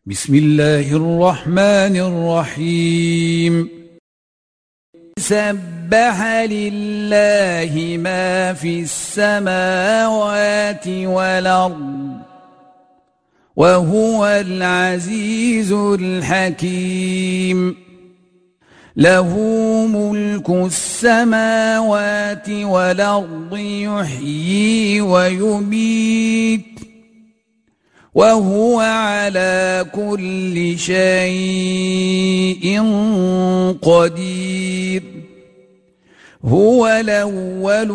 بسم الله الرحمن الرحيم سبح لله ما في السماوات والأرض وهو العزيز الحكيم له ملك السماوات والأرض يحيي ويميت وهو على كل شيء قدير هو الأول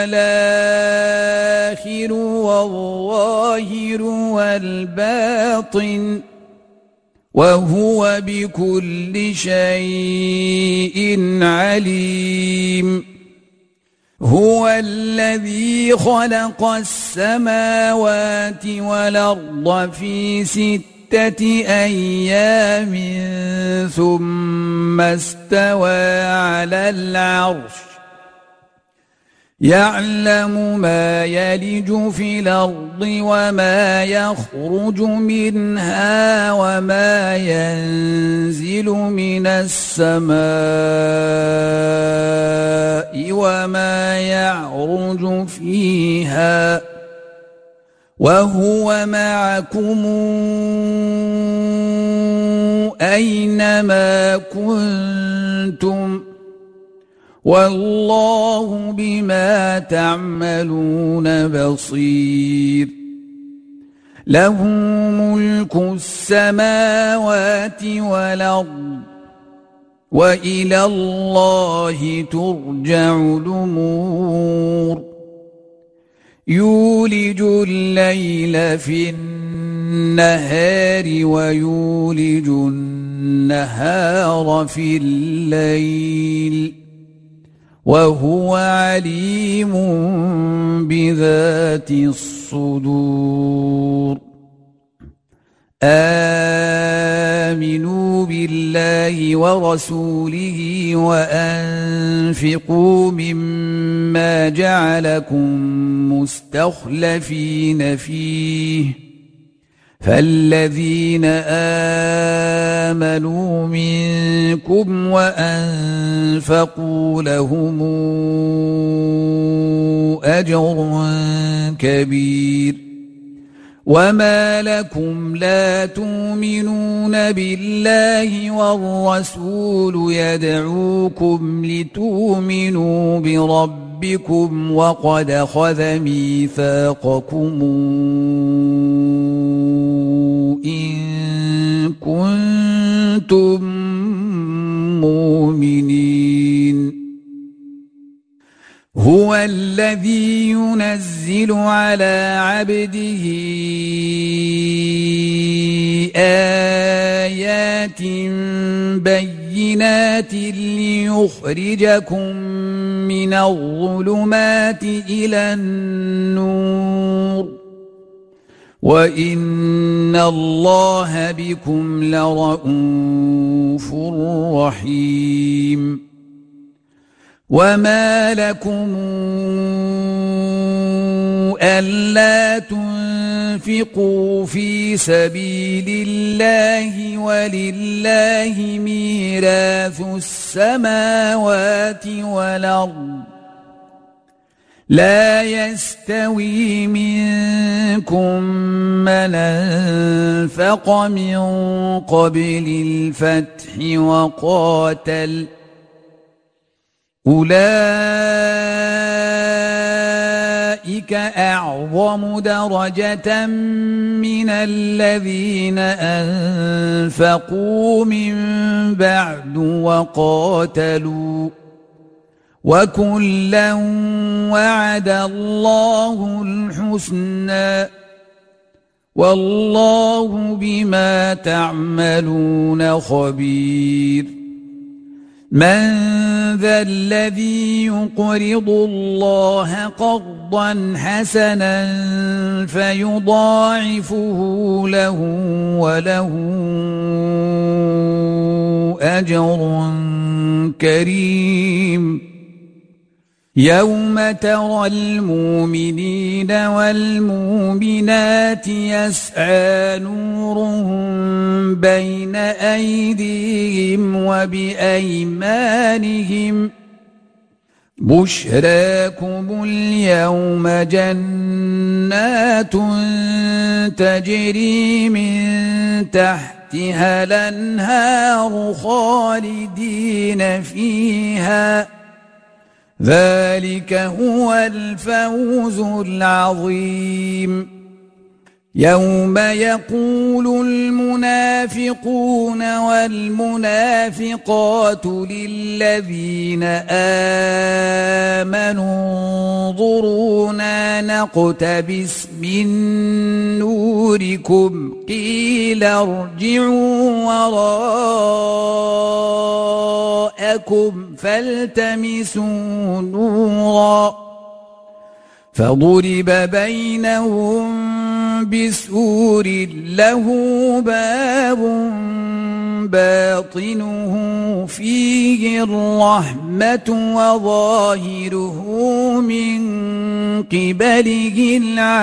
والآخر والظاهر والباطن وهو بكل شيء عليم هو الذي خلق السماوات والأرض في 6 أيام ثم استوى على العرش يعلم ما يلج في الأرض وما يخرج منها وما ينزل من السماء وما يعرج فيها وهو معكم أينما كنتم والله بما تعملون بصير له ملك السماوات والأرض وإلى الله ترجع الأمور يولج الليل في النهار ويولج النهار في الليل وهو عليم بذات الصدور آمنوا بالله ورسوله وأنفقوا مما جعلكم مستخلفين فيه فالذين آمنوا منكم وأنفقوا لهم أجر كبير وما لكم لا تؤمنون بالله والرسول يدعوكم لتؤمنوا بربكم وقد أخذ ميثاقكم إن كنتم مؤمنين هو الذي ينزل على عبده آيات بينات ليخرجكم من الظلمات إلى النور وإن الله بكم لرءوف رحيم وما لكم ألا تنفقوا في سبيل الله ولله ميراث السماوات والأرض لا يستوي منكم من أنفق من قبل الفتح وقاتل أولئك أعظم درجة من الذين أنفقوا من بعد وقاتلوا وكلا وعد الله الحسنى والله بما تعملون خبير من ذا الذي يقرض الله قرضا حسنا فيضاعفه له وله أجر كريم يوم ترى المؤمنين والمؤمنات يسعى نورهم بين أيديهم وبأيمانهم بشراكم اليوم جنات تجري من تحتها الأنهار خالدين فيها ذلك هو الفوز العظيم يوم يقول المنافقون والمنافقات للذين آمنوا انظرونا نقتبس من نوركم قيل ارجعوا وراءكم فالتمسوا نورا فضرب بينهم بسور له باب باطنه فيه الرحمة وظاهره من قبله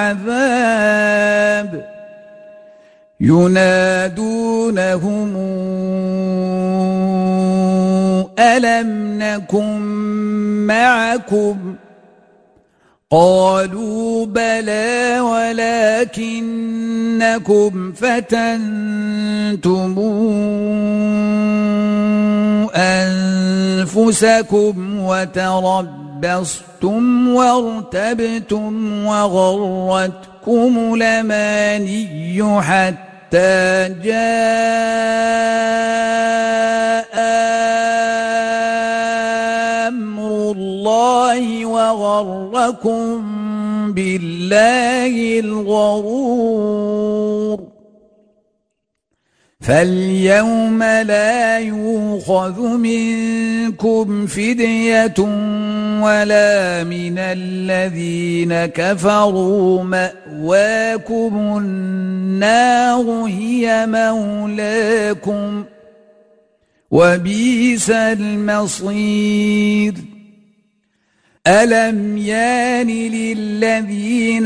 العذاب ينادونهم ألم نكن معكم قالوا بلى ولكنكم فتنتم أنفسكم وتربصتم وارتبتم وغرتكم الأماني حتى جاء أمر الله وغركم بالله الغرور فاليوم لا يؤخذ منكم فدية ولا من الذين كفروا مأواكم النار هي مولاكم وبئس المصير ألم يان للذين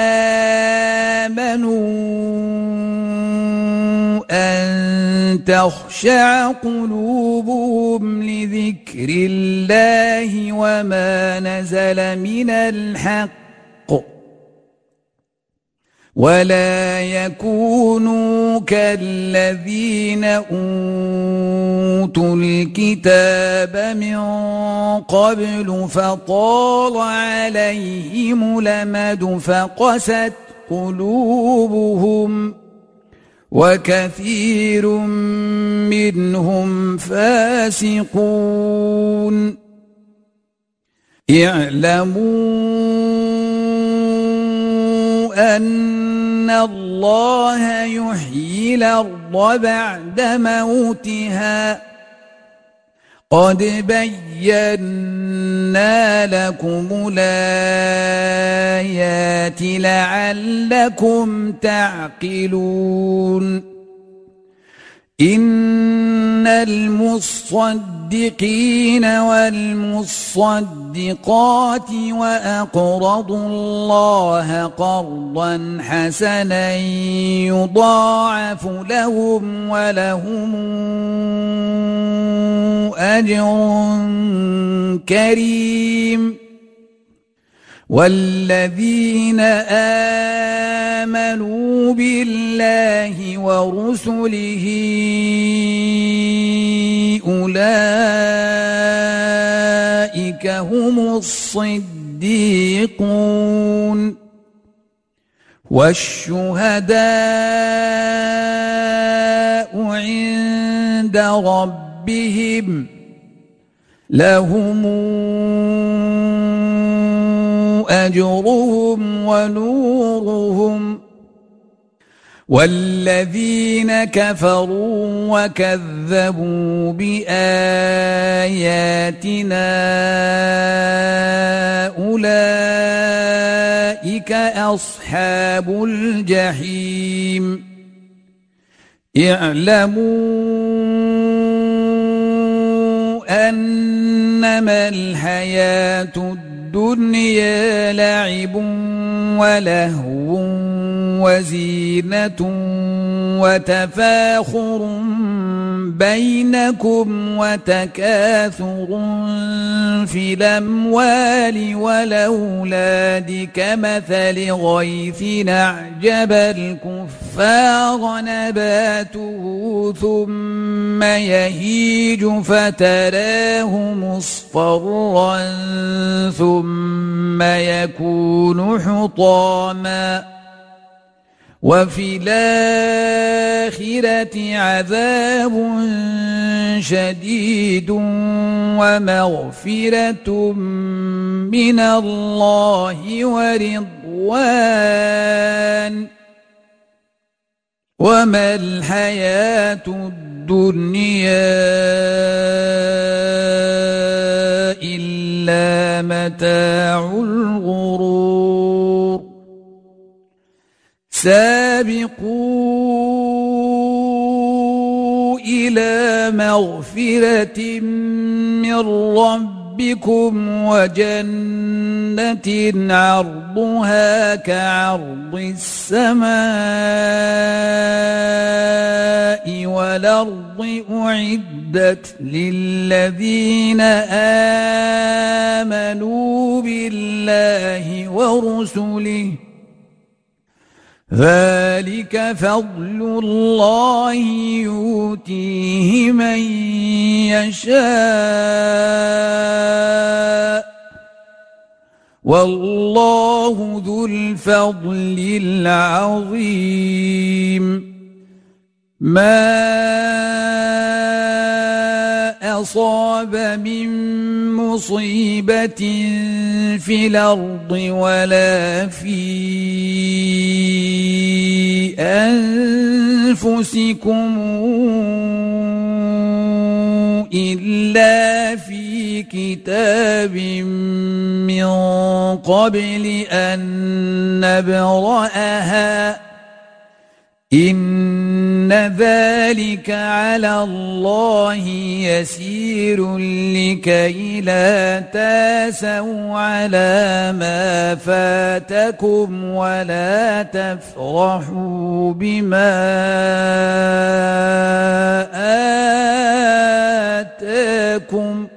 آمنوا أن تخشع قلوبهم لذكر الله وما نزل من الحق ولا يكونوا كالذين أوتوا الكتاب من قبل فطال عليهم الأمد فقست قلوبهم وكثير منهم فاسقون اعلموا أن الله يحيي الأرض بعد موتها قد بينا لكم الآيات لعلكم تعقلون إن المصدقين والمصدقات وأقرضوا الله قرضا حسنا يضاعف لهم ولهم أجر كريم والذين آمنوا بالله ورسله أولئك هم الصديقون والشهداء عند ربهم لهم أجرهم ونورهم والذين كفروا وكذبوا بآياتنا أولئك أصحاب الجحيم اعلموا أنما الحياة الدنيا لعب ولهو وزينة وتفاخر بينكم وتكاثر في الأموال والأولاد كمثل غيث أعجب الكفار نباته ثم يهيج فتراه مصفرا ثم يكون حطاما وفي الآخرة عذاب شديد ومغفرة من الله ورضوان وما الحياة الدنيا إلا متاع الغرور سابقوا إلى مغفرة من ربكم وجنة عرضها كعرض السماء والأرض أعدت للذين آمنوا بالله ورسله ذلك فضل الله يؤتيه من يشاء والله ذو الفضل العظيم ما أصاب من مصيبة في الأرض ولا في أنفسكم إلا في كتاب من قبل أن نبرأها إن ذلك على الله يسير لكي لا تاسوا على ما فاتكم ولا تفرحوا بما آتاكم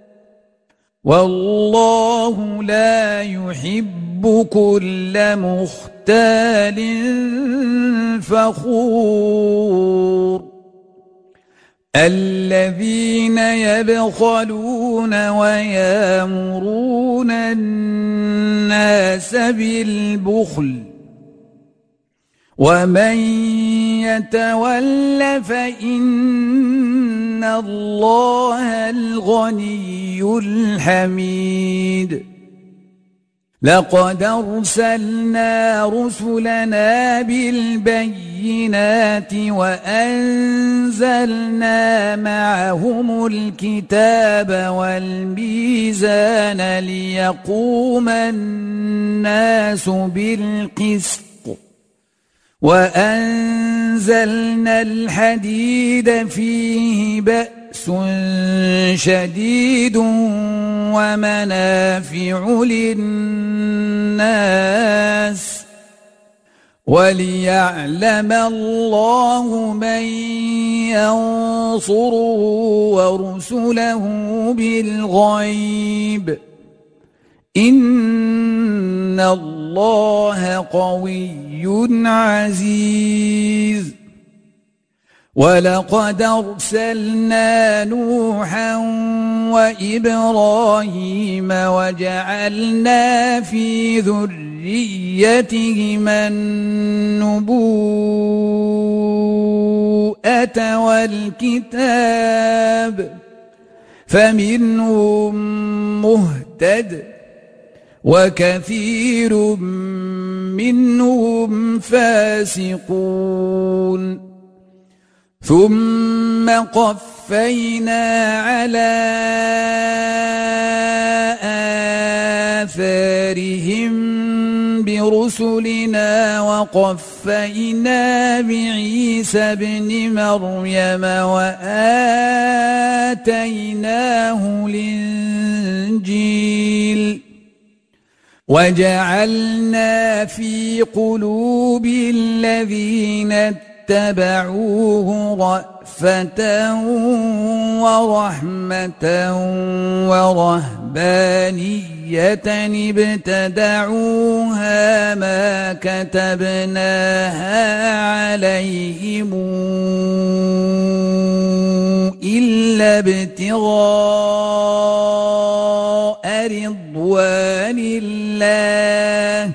والله لا يحب كل مختال فخور الذين يبخلون ويامرون الناس بالبخل ومن يتول فإن الله الغني الحميد لقد أرسلنا رسلنا بالبينات وأنزلنا معهم الكتاب والميزان ليقوم الناس بالقسط وأنزلنا الحديد فيه بأس شديد ومنافع للناس وليعلم الله من ينصره ورسله بالغيب إن الله قوي عزيز ولقد أرسلنا نوحا وإبراهيم وجعلنا في ذريتهما النبوءة والكتاب فمنهم مهتد وكثير منهم فاسقون ثم قفينا على آثارهم برسلنا وقفينا بعيسى ابن مريم وآتيناه الإنجيل وجعلنا في قلوب الذين اتبعوه رأفة ورحمة ورهبانية ابتدعوها ما كتبناها عليهم إلا ابتغاء رضوان الله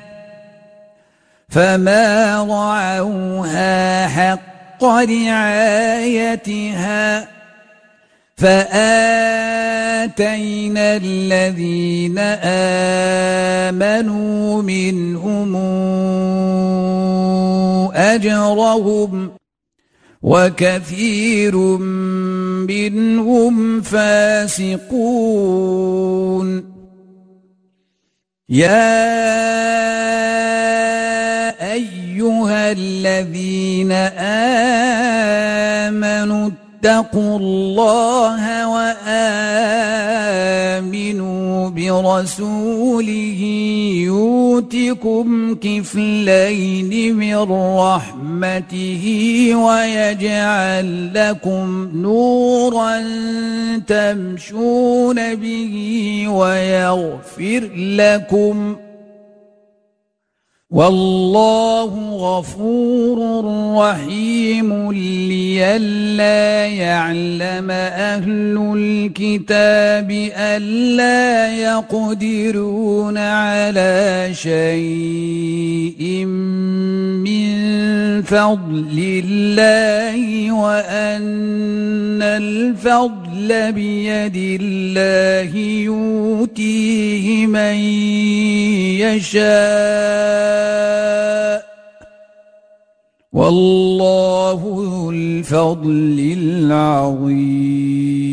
فما رعوها حق رعايتها فآتينا الذين آمنوا منهم أجرهم وكثير منهم فاسقون يا أيها الذين آمنوا اتقوا الله وآمنوا برسوله يؤتكم كفلين من رحمته ويجعل لكم نورا تمشون به ويغفر لكم والله غفور رحيم لئلا يعلم أهل الكتاب ألا يقدرون على شيء من فضل الله وأن الفضل بيد الله يؤتيه من يشاء والله ذو الفضل العظيم